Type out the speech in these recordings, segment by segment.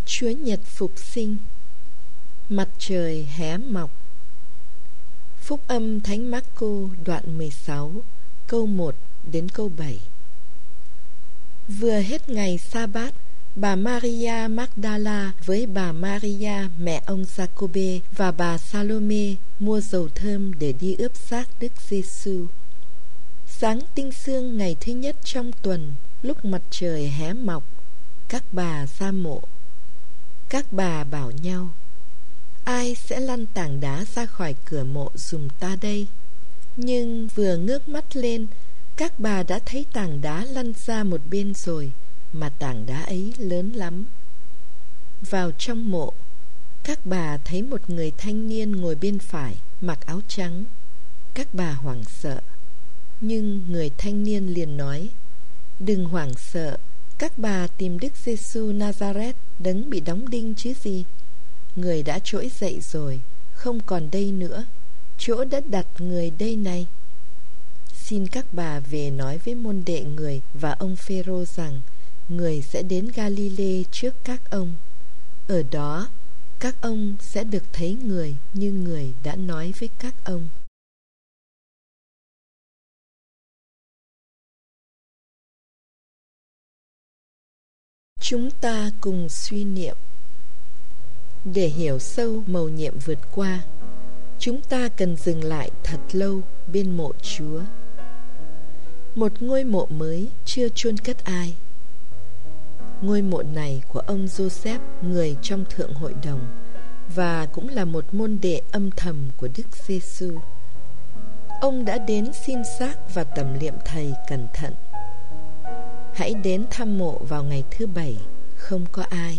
Chúa Nhật phục sinh. Mặt trời hé mọc. Phúc âm Thánh Mác-cô đoạn 16, câu 1 đến câu 7. Vừa hết ngày sa-bát, bà Maria Magdala với bà Maria mẹ ông Giacôbê và bà Salome mua dầu thơm để đi ướp xác Đức Giêsu. Sáng tinh sương ngày thứ nhất trong tuần, lúc mặt trời hé mọc, các bà ra mộ. Các bà bảo nhau: ai sẽ lăn tảng đá ra khỏi cửa mộ giùm ta đây? Nhưng vừa ngước mắt lên, các bà đã thấy tảng đá lăn ra một bên rồi, mà tảng đá ấy lớn lắm. Vào trong mộ, các bà thấy một người thanh niên ngồi bên phải, mặc áo trắng. Các bà hoảng sợ, nhưng người thanh niên liền nói: đừng hoảng sợ, các bà tìm Đức Giêsu Nazareth, đấng bị đóng đinh chứ gì. Người đã trỗi dậy rồi, không còn đây nữa, chỗ đã đặt người đây này. Xin các bà về nói với môn đệ người và ông Phêrô rằng người sẽ đến Ga-li-lê trước các ông. Ở đó, các ông sẽ được thấy người như người đã nói với các ông. Chúng ta cùng suy niệm. Để hiểu sâu mầu nhiệm vượt qua, chúng ta cần dừng lại thật lâu bên mộ Chúa. Một ngôi mộ mới chưa chôn cất ai. Ngôi mộ này của ông Joseph, người trong Thượng Hội đồng, và cũng là một môn đệ âm thầm của Đức Giêsu. Ông đã đến xin xác và tẩm liệm thầy cẩn thận. Hãy đến thăm mộ vào ngày thứ Bảy, không có ai.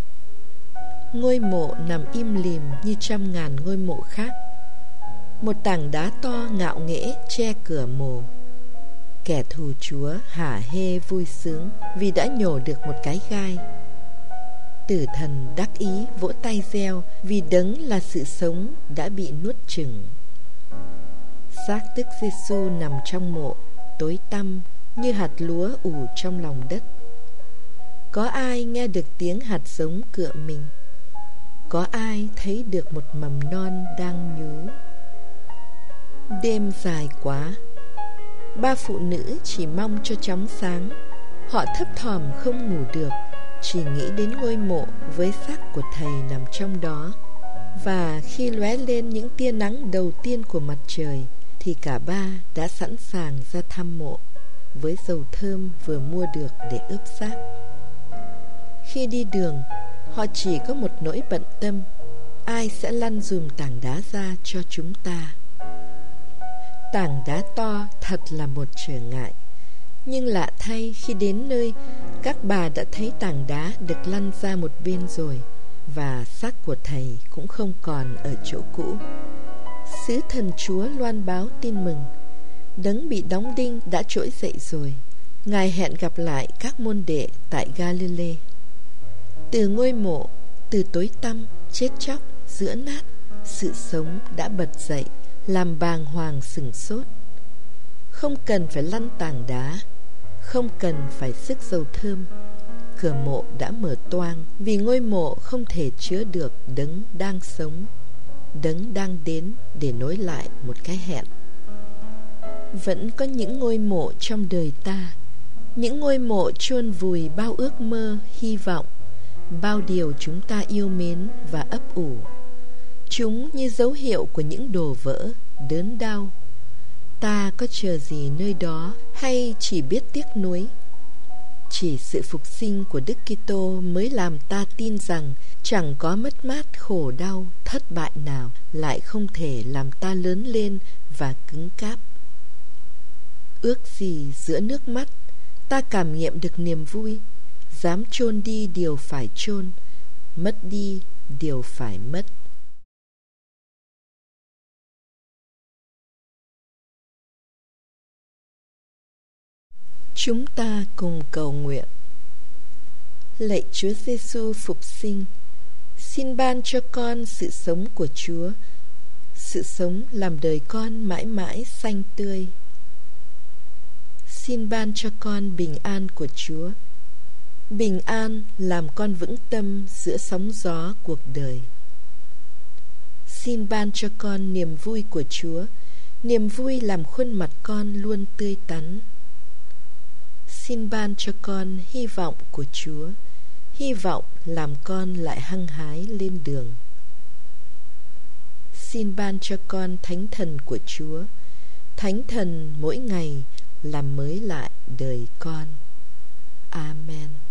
Ngôi mộ nằm im lìm như trăm ngàn ngôi mộ khác. Một tảng đá to ngạo nghễ che cửa mồ. Kẻ thù Chúa hả hê vui sướng vì đã nhổ được một cái gai. Tử thần đắc ý vỗ tay reo vì đấng là sự sống đã bị nuốt chửng. Xác Đức Giêsu nằm trong mộ, tối tăm như hạt lúa ủ trong lòng đất. Có ai nghe được tiếng hạt giống cựa mình? Có ai thấy được một mầm non đang nhú? Đêm dài quá. Ba phụ nữ chỉ mong cho chóng sáng. Họ thấp thỏm không ngủ được, chỉ nghĩ đến ngôi mộ với xác của thầy nằm trong đó. Và khi lóe lên những tia nắng đầu tiên của mặt trời, thì cả ba đã sẵn sàng ra thăm mộ với dầu thơm vừa mua được để ướp xác. Khi đi đường, họ chỉ có một nỗi bận tâm: ai sẽ lăn dùm tảng đá ra cho chúng ta? Tảng đá to thật là một trở ngại. Nhưng lạ thay, khi đến nơi, các bà đã thấy tảng đá được lăn ra một bên rồi, và xác của thầy cũng không còn ở chỗ cũ. Sứ thần Chúa loan báo tin mừng: đấng bị đóng đinh đã trỗi dậy rồi. Ngài hẹn gặp lại các môn đệ tại Ga-li-lê. Từ ngôi mộ, từ tối tăm, chết chóc, giữa nát, sự sống đã bật dậy, làm bàng hoàng sửng sốt. Không cần phải lăn tảng đá, không cần phải sức dầu thơm. Cửa mộ đã mở toang, vì ngôi mộ không thể chứa được đấng đang sống, đấng đang đến để nối lại một cái hẹn. Vẫn có những ngôi mộ trong đời ta, những ngôi mộ chôn vùi bao ước mơ, hy vọng, bao điều chúng ta yêu mến và ấp ủ. Chúng như dấu hiệu của những đổ vỡ, đớn đau. Ta có chờ gì nơi đó hay chỉ biết tiếc nuối? Chỉ sự phục sinh của Đức Kitô mới làm ta tin rằng chẳng có mất mát, khổ đau, thất bại nào lại không thể làm ta lớn lên và cứng cáp. Ước gì giữa nước mắt ta cảm nghiệm được niềm vui, dám chôn đi điều phải chôn, mất đi điều phải mất. Chúng ta cùng cầu nguyện. Lạy Chúa Giêsu phục sinh, xin ban cho con sự sống của Chúa, sự sống làm đời con mãi mãi xanh tươi. Xin ban cho con bình an của Chúa. bình an làm con vững tâm giữa sóng gió cuộc đời. Xin ban cho con niềm vui của Chúa, niềm vui làm khuôn mặt con luôn tươi tắn. Xin ban cho con hy vọng của Chúa, hy vọng làm con lại hăng hái lên đường. Xin ban cho con Thánh Thần của Chúa, Thánh Thần mỗi ngày làm mới lại đời con. Amen.